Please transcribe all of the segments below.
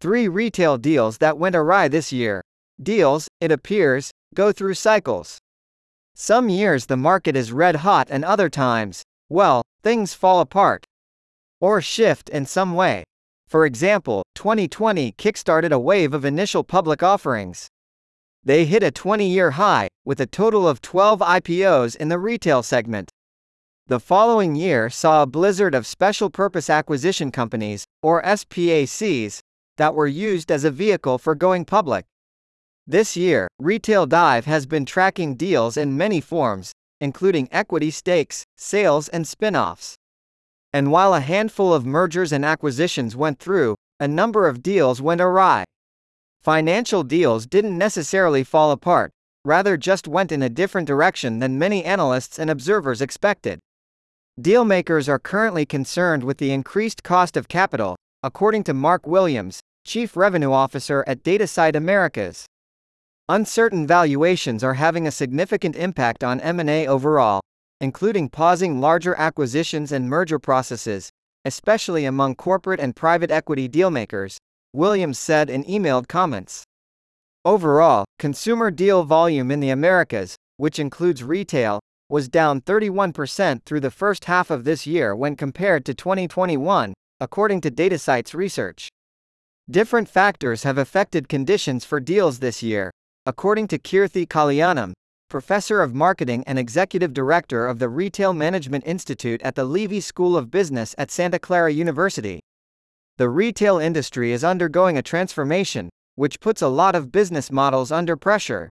3 retail deals that went awry this year. Deals, it appears, go through cycles. Some years the market is red hot and other times, well, things fall apart. Or shift in some way. For example, 2020 kickstarted a wave of initial public offerings. They hit a 20-year high, with a total of 12 IPOs in the retail segment. The following year saw a blizzard of special purpose acquisition companies, or SPACs, that were used as a vehicle for going public. This year, Retail Dive has been tracking deals in many forms, including equity stakes, sales, and spin-offs. And while a handful of mergers and acquisitions went through, a number of deals went awry. Financial deals didn't necessarily fall apart, rather just went in a different direction than many analysts and observers expected. Dealmakers are currently concerned with the increased cost of capital, according to Mark Williams, Chief Revenue Officer at DataSite Americas. Uncertain valuations are having a significant impact on M&A overall, including pausing larger acquisitions and merger processes, especially among corporate and private equity dealmakers, Williams said in emailed comments. Overall, consumer deal volume in the Americas, which includes retail, was down 31% through the first half of this year when compared to 2021, according to DataSite's research. Different factors have affected conditions for deals this year, according to Kirthi Kalyanam, Professor of Marketing and Executive Director of the Retail Management Institute at the Levy School of Business at Santa Clara University. The retail industry is undergoing a transformation, which puts a lot of business models under pressure.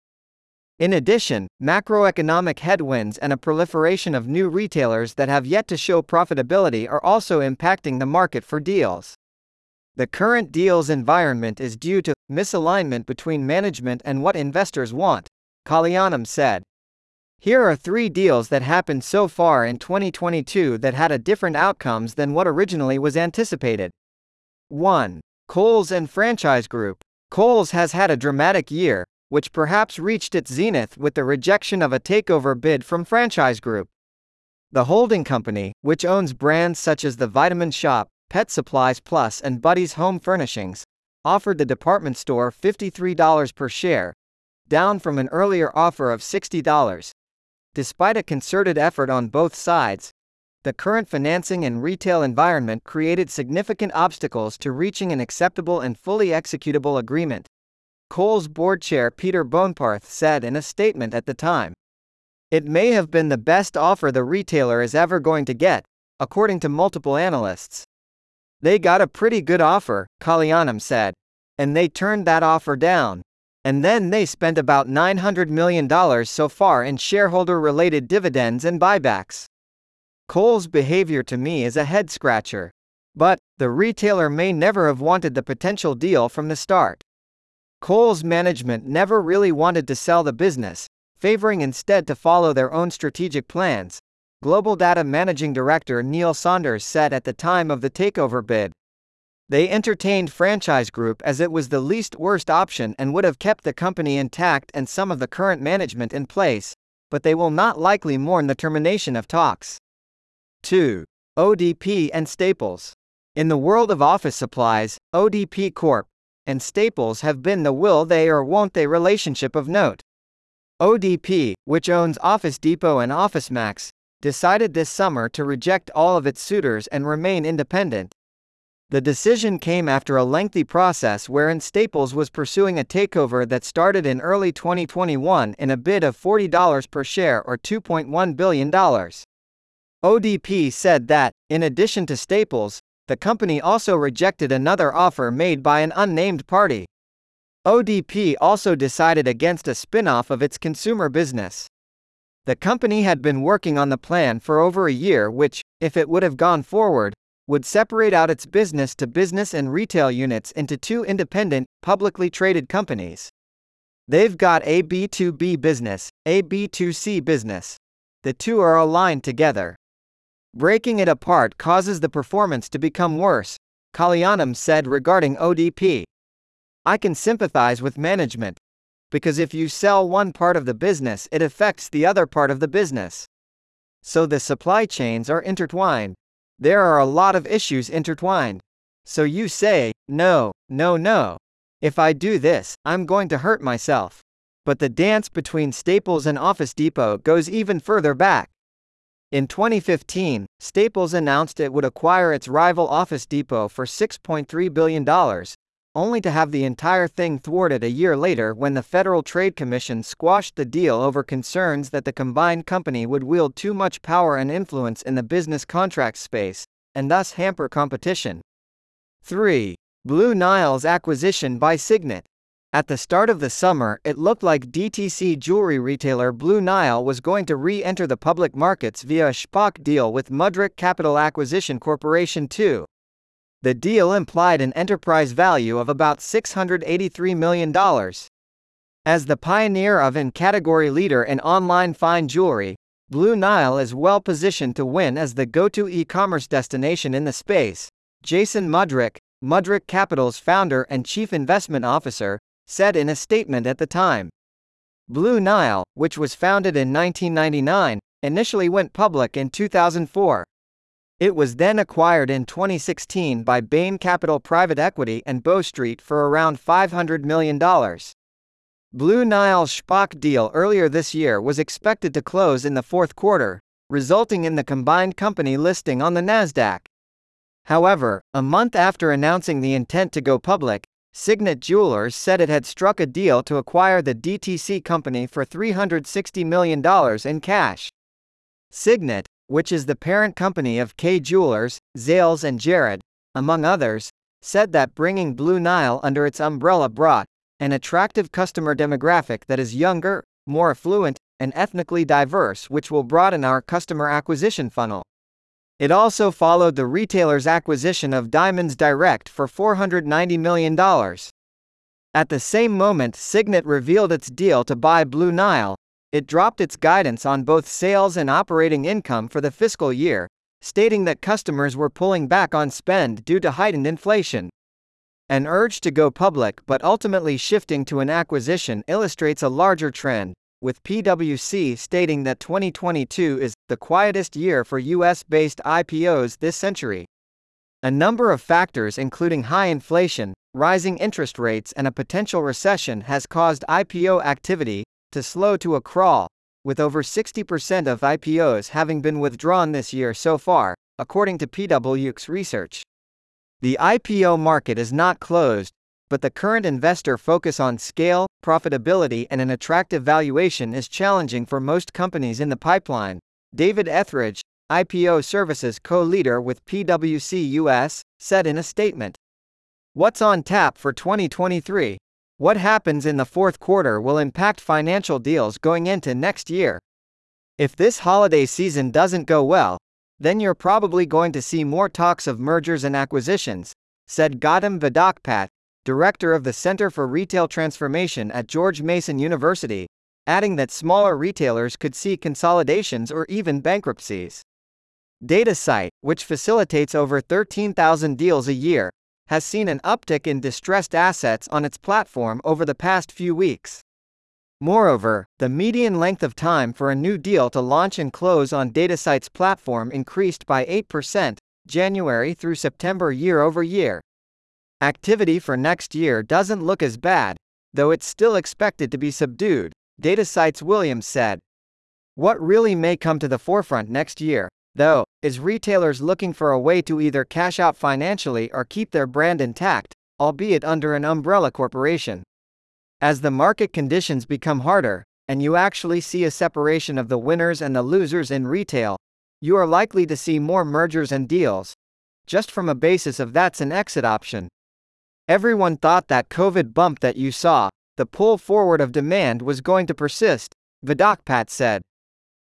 In addition, macroeconomic headwinds and a proliferation of new retailers that have yet to show profitability are also impacting the market for deals. The current deals environment is due to misalignment between management and what investors want, Kalyanam said. Here are 3 deals that happened so far in 2022 that had a different outcomes than what originally was anticipated. 1. Kohl's and Franchise Group. Kohl's has had a dramatic year, which perhaps reached its zenith with the rejection of a takeover bid from Franchise Group. The holding company, which owns brands such as The Vitamin Shoppe, Pet Supplies Plus and Buddy's Home Furnishings, offered the department store $53 per share, down from an earlier offer of $60. Despite a concerted effort on both sides, the current financing and retail environment created significant obstacles to reaching an acceptable and fully executable agreement, Kohl's board chair Peter Boneparth said in a statement at the time. It may have been the best offer the retailer is ever going to get, according to multiple analysts. They got a pretty good offer, Kalyanam said. And they turned that offer down. And then they spent about $900 million so far in shareholder-related dividends and buybacks. Kohl's behavior to me is a head-scratcher. But, the retailer may never have wanted the potential deal from the start. Kohl's management never really wanted to sell the business, favoring instead to follow their own strategic plans, Global Data Managing Director Neil Saunders said at the time of the takeover bid. They entertained Franchise Group as it was the least worst option and would have kept the company intact and some of the current management in place, but they will not likely mourn the termination of talks. 2. ODP and Staples. In the world of office supplies, ODP Corp. And Staples have been the will they or won't they relationship of note. ODP, which owns Office Depot and OfficeMax, decided this summer to reject all of its suitors and remain independent. The decision came after a lengthy process wherein Staples was pursuing a takeover that started in early 2021 in a bid of $40 per share or $2.1 billion. ODP said that, in addition to Staples, the company also rejected another offer made by an unnamed party. ODP also decided against a spin-off of its consumer business. The company had been working on the plan for over a year which, if it would have gone forward, would separate out its business-to-business and retail units into 2 independent, publicly traded companies. They've got a B2B business, a B2C business. The 2 are aligned together. Breaking it apart causes the performance to become worse, Kalyanam said regarding ODP. I can sympathize with management. Because if you sell one part of the business, it affects the other part of the business. So the supply chains are intertwined. There are a lot of issues intertwined. So you say, no, "No, no. If I do this, I'm going to hurt myself." But the dance between Staples and Office Depot goes even further back. In 2015, Staples announced it would acquire its rival Office Depot for $6.3 billion, only to have the entire thing thwarted a year later when the Federal Trade Commission squashed the deal over concerns that the combined company would wield too much power and influence in the business contracts space, and thus hamper competition. 3. Blue Nile's acquisition by Signet. At the start of the summer, it looked like DTC jewelry retailer Blue Nile was going to re-enter the public markets via a SPAC deal with Mudrick Capital Acquisition Corporation II. The deal implied an enterprise value of about $683 million. As the pioneer of and category leader in online fine jewelry, Blue Nile is well positioned to win as the go-to e-commerce destination in the space, Jason Mudrick, Mudrick Capital's founder and chief investment officer, said in a statement at the time. Blue Nile, which was founded in 1999, initially went public in 2004. It was then acquired in 2016 by Bain Capital Private Equity and Bow Street for around $500 million. Blue Nile's SPAC deal earlier this year was expected to close in the fourth quarter, resulting in the combined company listing on the Nasdaq. However, a month after announcing the intent to go public, Signet Jewelers said it had struck a deal to acquire the DTC company for $360 million in cash. Signet, which is the parent company of Kay Jewelers, Zales and Jared, among others, said that bringing Blue Nile under its umbrella brought an attractive customer demographic that is younger, more affluent, and ethnically diverse, which will broaden our customer acquisition funnel. It also followed the retailer's acquisition of Diamonds Direct for $490 million. At the same moment Signet revealed its deal to buy Blue Nile, it dropped its guidance on both sales and operating income for the fiscal year, stating that customers were pulling back on spend due to heightened inflation. An urge to go public but ultimately shifting to an acquisition illustrates a larger trend, with PwC stating that 2022 is the quietest year for US-based IPOs this century. A number of factors including high inflation, rising interest rates and a potential recession has caused IPO activity to slow to a crawl, with over 60% of IPOs having been withdrawn this year so far, according to PwC's research. The IPO market is not closed, but the current investor focus on scale, profitability and an attractive valuation is challenging for most companies in the pipeline, David Etheridge, IPO Services co-leader with PwC US, said in a statement. What's on tap for 2023? What happens in the fourth quarter will impact financial deals going into next year. If this holiday season doesn't go well, then you're probably going to see more talks of mergers and acquisitions, said Gautam Vidakpat, director of the Center for Retail Transformation at George Mason University, adding that smaller retailers could see consolidations or even bankruptcies. DataSite, which facilitates over 13,000 deals a year, has seen an uptick in distressed assets on its platform over the past few weeks. Moreover, the median length of time for a new deal to launch and close on DataSite's platform increased by 8%, January through September year over year. Activity for next year doesn't look as bad, though it's still expected to be subdued, DataSite's Williams said. What really may come to the forefront next year, though, is retailers looking for a way to either cash out financially or keep their brand intact, albeit under an umbrella corporation. As the market conditions become harder, and you actually see a separation of the winners and the losers in retail, you are likely to see more mergers and deals. Just from a basis of that's an exit option. Everyone thought that COVID bump that you saw, the pull forward of demand was going to persist, Vidakpat said.